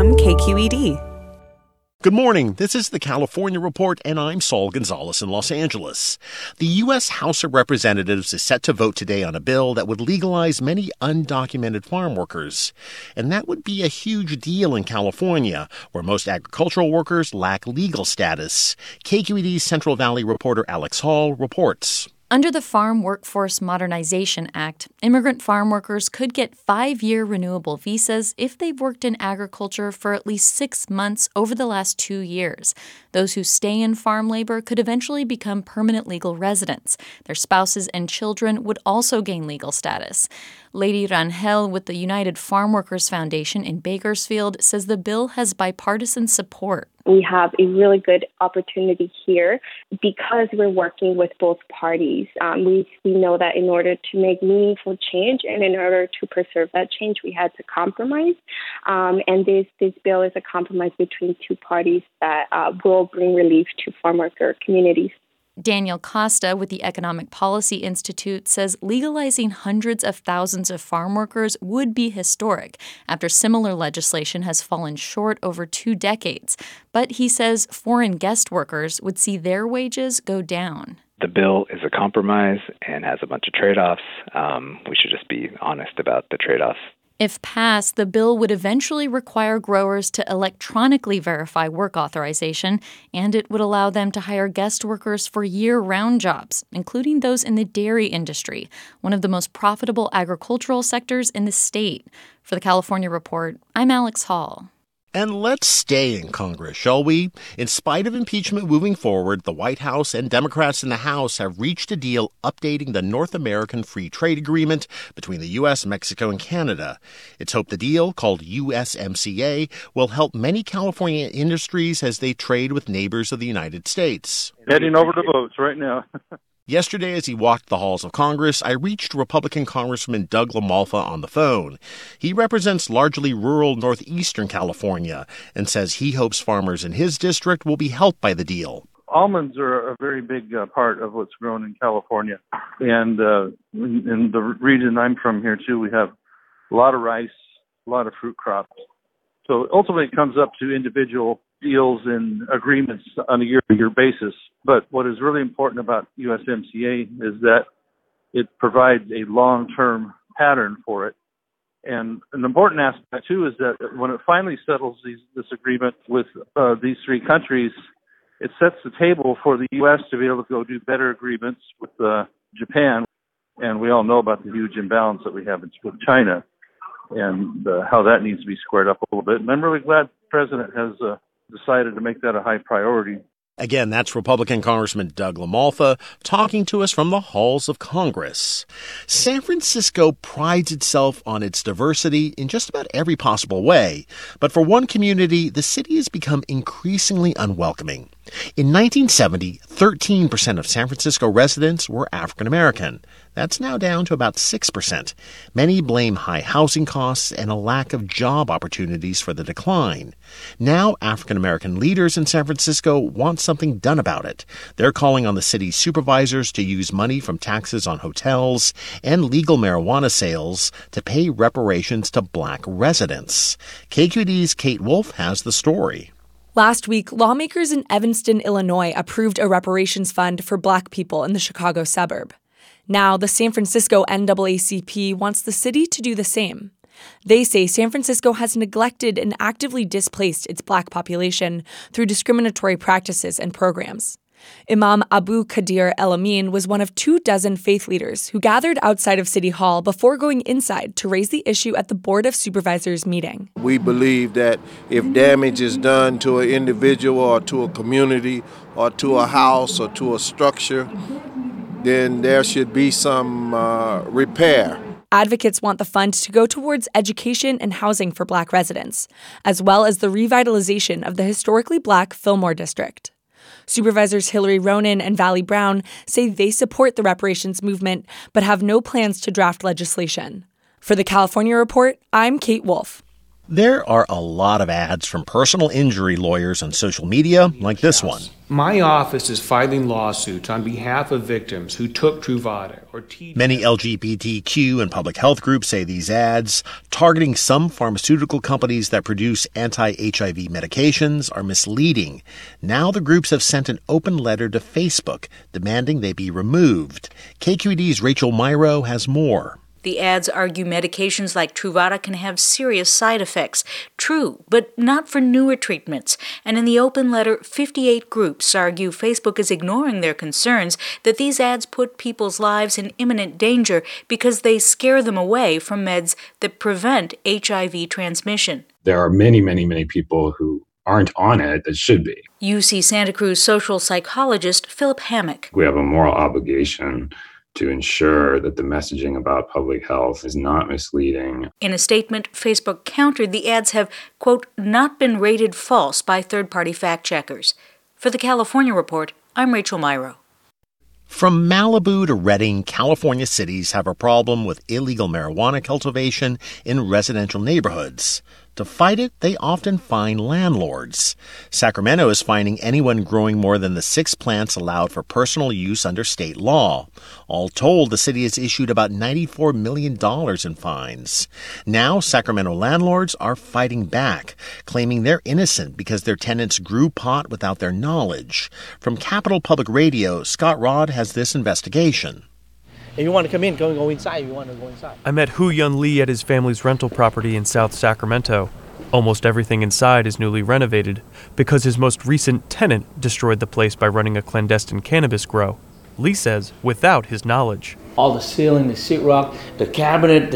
from KQED. Good morning. This is the California Report, and I'm Saul Gonzalez in Los Angeles. The U.S. House of Representatives is set to vote today on a bill that would legalize many undocumented farm workers. And that would be a huge deal in California, where most agricultural workers lack legal status. KQED's Central Valley reporter Alex Hall reports. Under the Farm Workforce Modernization Act, immigrant farm workers could get 5-year renewable visas if they've worked in agriculture for at least 6 months over the last 2 years. Those who stay in farm labor could eventually become permanent legal residents. Their spouses and children would also gain legal status. Lady Rangel with the United Farm Workers Foundation in Bakersfield says the bill has bipartisan support. We have a really good opportunity here because we're working with both parties. We know that in order to make meaningful change and in order to preserve that change, we had to compromise. And this bill is a compromise between two parties that will bring relief to farm worker communities. Daniel Costa with the Economic Policy Institute says legalizing hundreds of thousands of farm workers would be historic after similar legislation has fallen short over 2 decades. But he says foreign guest workers would see their wages go down. The bill is a compromise and has a bunch of trade-offs. We should just be honest about the trade-offs. If passed, the bill would eventually require growers to electronically verify work authorization, and it would allow them to hire guest workers for year-round jobs, including those in the dairy industry, one of the most profitable agricultural sectors in the state. For the California Report, I'm Alex Hall. And let's stay in Congress, shall we? In spite of impeachment moving forward, the White House and Democrats in the House have reached a deal updating the North American Free Trade Agreement between the U.S., Mexico, and Canada. It's hoped the deal, called USMCA, will help many California industries as they trade with neighbors of the United States. Heading over to votes right now. Yesterday, as he walked the halls of Congress, I reached Republican Congressman Doug LaMalfa on the phone. He represents largely rural northeastern California and says he hopes farmers in his district will be helped by the deal. Almonds are a very big part of what's grown in California. And in the region I'm from here, too, we have a lot of rice, a lot of fruit crops. So ultimately it comes up to individual deals and agreements on a year-to-year basis. But what is really important about USMCA is that it provides a long-term pattern for it. And an important aspect, too, is that when it finally settles this agreement with these 3 countries, it sets the table for the U.S. to be able to go do better agreements with Japan. And we all know about the huge imbalance that we have with China and how that needs to be squared up a little bit. And I'm really glad the President has decided to make that a high priority. Again, that's Republican Congressman Doug LaMalfa talking to us from the halls of Congress. San Francisco prides itself on its diversity in just about every possible way. But for one community, the city has become increasingly unwelcoming. In 1970, 13% of San Francisco residents were African American. That's now down to about 6%. Many blame high housing costs and a lack of job opportunities for the decline. Now, African American leaders in San Francisco want something done about it. They're calling on the city's supervisors to use money from taxes on hotels and legal marijuana sales to pay reparations to black residents. KQED's Kate Wolf has the story. Last week, lawmakers in Evanston, Illinois, approved a reparations fund for black people in the Chicago suburb. Now, the San Francisco NAACP wants the city to do the same. They say San Francisco has neglected and actively displaced its black population through discriminatory practices and programs. Imam Abu Qadir El-Amin was one of 24 faith leaders who gathered outside of City Hall before going inside to raise the issue at the Board of Supervisors meeting. We believe that if damage is done to an individual or to a community or to a house or to a structure, then there should be some repair. Advocates want the fund to go towards education and housing for black residents, as well as the revitalization of the historically black Fillmore district. Supervisors Hillary Ronen and Valley Brown say they support the reparations movement, but have no plans to draft legislation. For the California Report, I'm Kate Wolf. There are a lot of ads from personal injury lawyers on social media, like this one. My office is filing lawsuits on behalf of victims who took Truvada or TDF. Many LGBTQ and public health groups say these ads, targeting some pharmaceutical companies that produce anti-HIV medications, are misleading. Now the groups have sent an open letter to Facebook demanding they be removed. KQED's Rachel Myrow has more. The ads argue medications like Truvada can have serious side effects. True, but not for newer treatments. And in the open letter, 58 groups argue Facebook is ignoring their concerns that these ads put people's lives in imminent danger because they scare them away from meds that prevent HIV transmission. There are many, many, many people who aren't on it that should be. UC Santa Cruz social psychologist Philip Hammock. We have a moral obligation to ensure that the messaging about public health is not misleading. In a statement, Facebook countered the ads have, quote, not been rated false by third-party fact-checkers. For the California Report, I'm Rachel Myrow. From Malibu to Redding, California cities have a problem with illegal marijuana cultivation in residential neighborhoods. To fight it, they often fine landlords. Sacramento is fining anyone growing more than the 6 plants allowed for personal use under state law. All told, the city has issued about $94 million in fines. Now, Sacramento landlords are fighting back, claiming they're innocent because their tenants grew pot without their knowledge. From Capital Public Radio, Scott Rod has this investigation. If you want to come in, go inside. You want to go inside. I met Hu Yun Lee at his family's rental property in South Sacramento. Almost everything inside is newly renovated because his most recent tenant destroyed the place by running a clandestine cannabis grow. Lee says without his knowledge. All the ceiling, the sheetrock, the cabinet,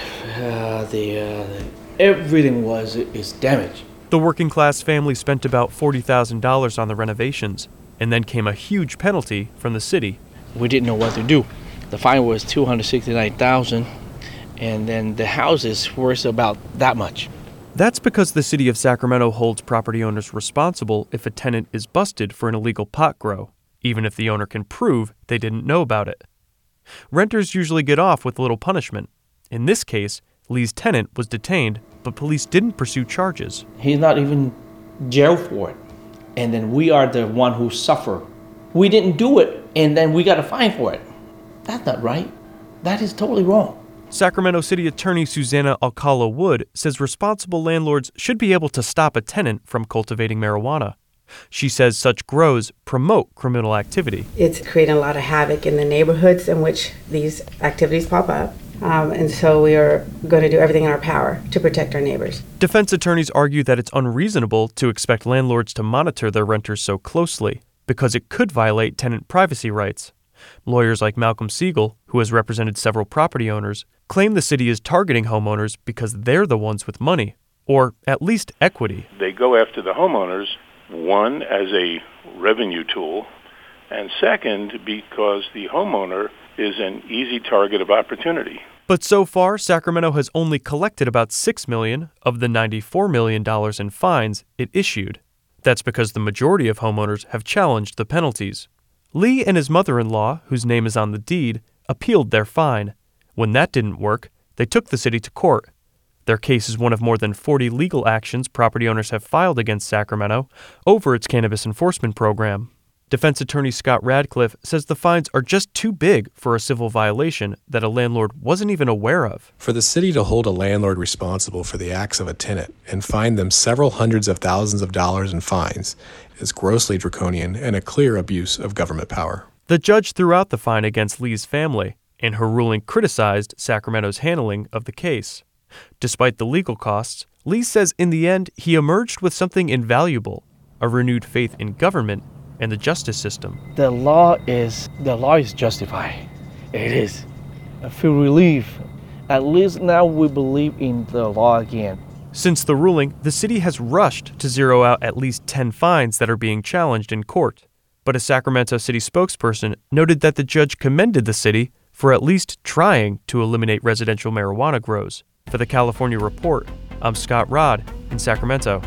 everything is damaged. The working class family spent about $40,000 on the renovations, and then came a huge penalty from the city. We didn't know what to do. The fine was $269,000, and then the house is worth about that much. That's because the city of Sacramento holds property owners responsible if a tenant is busted for an illegal pot grow, even if the owner can prove they didn't know about it. Renters usually get off with little punishment. In this case, Lee's tenant was detained, but police didn't pursue charges. He's not even jailed for it, and then we are the one who suffer. We didn't do it, and then we got a fine for it. That's not right. That is totally wrong. Sacramento City Attorney Susanna Alcala Wood says responsible landlords should be able to stop a tenant from cultivating marijuana. She says such grows promote criminal activity. It's creating a lot of havoc in the neighborhoods in which these activities pop up. And so we are going to do everything in our power to protect our neighbors. Defense attorneys argue that it's unreasonable to expect landlords to monitor their renters so closely because it could violate tenant privacy rights. Lawyers like Malcolm Siegel, who has represented several property owners, claim the city is targeting homeowners because they're the ones with money, or at least equity. They go after the homeowners, one, as a revenue tool, and second, because the homeowner is an easy target of opportunity. But so far, Sacramento has only collected about $6 million of the $94 million in fines it issued. That's because the majority of homeowners have challenged the penalties. Lee and his mother-in-law, whose name is on the deed, appealed their fine. When that didn't work, they took the city to court. Their case is one of more than 40 legal actions property owners have filed against Sacramento over its cannabis enforcement program. Defense attorney Scott Radcliffe says the fines are just too big for a civil violation that a landlord wasn't even aware of. For the city to hold a landlord responsible for the acts of a tenant and fine them several hundreds of thousands of dollars in fines is grossly draconian and a clear abuse of government power. The judge threw out the fine against Lee's family, and her ruling criticized Sacramento's handling of the case. Despite the legal costs, Lee says in the end he emerged with something invaluable, a renewed faith in government and the justice system. The law is justified. It is. I feel relief. At least now we believe in the law again. Since the ruling, the city has rushed to zero out at least 10 fines that are being challenged in court. But a Sacramento city spokesperson noted that the judge commended the city for at least trying to eliminate residential marijuana grows. For the California Report, I'm Scott Rod in Sacramento.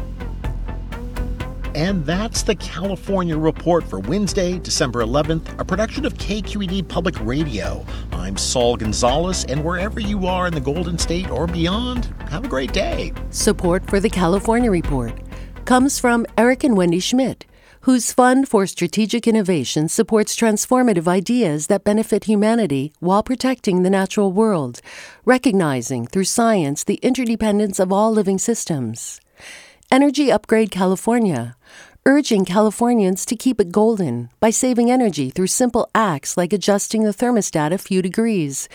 And that's the California Report for Wednesday, December 11th, a production of KQED Public Radio on I'm Saul Gonzalez, and wherever you are in the Golden State or beyond, have a great day. Support for the California Report comes from Eric and Wendy Schmidt, whose Fund for Strategic Innovation supports transformative ideas that benefit humanity while protecting the natural world, recognizing through science the interdependence of all living systems. Energy Upgrade California, urging Californians to keep it golden by saving energy through simple acts like adjusting the thermostat a few degrees.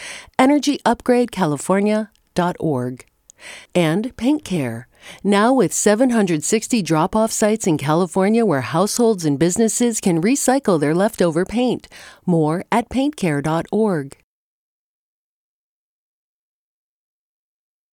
EnergyUpgradeCalifornia.org. And Paint Care, now with 760 drop-off sites in California where households and businesses can recycle their leftover paint. More at paintcare.org.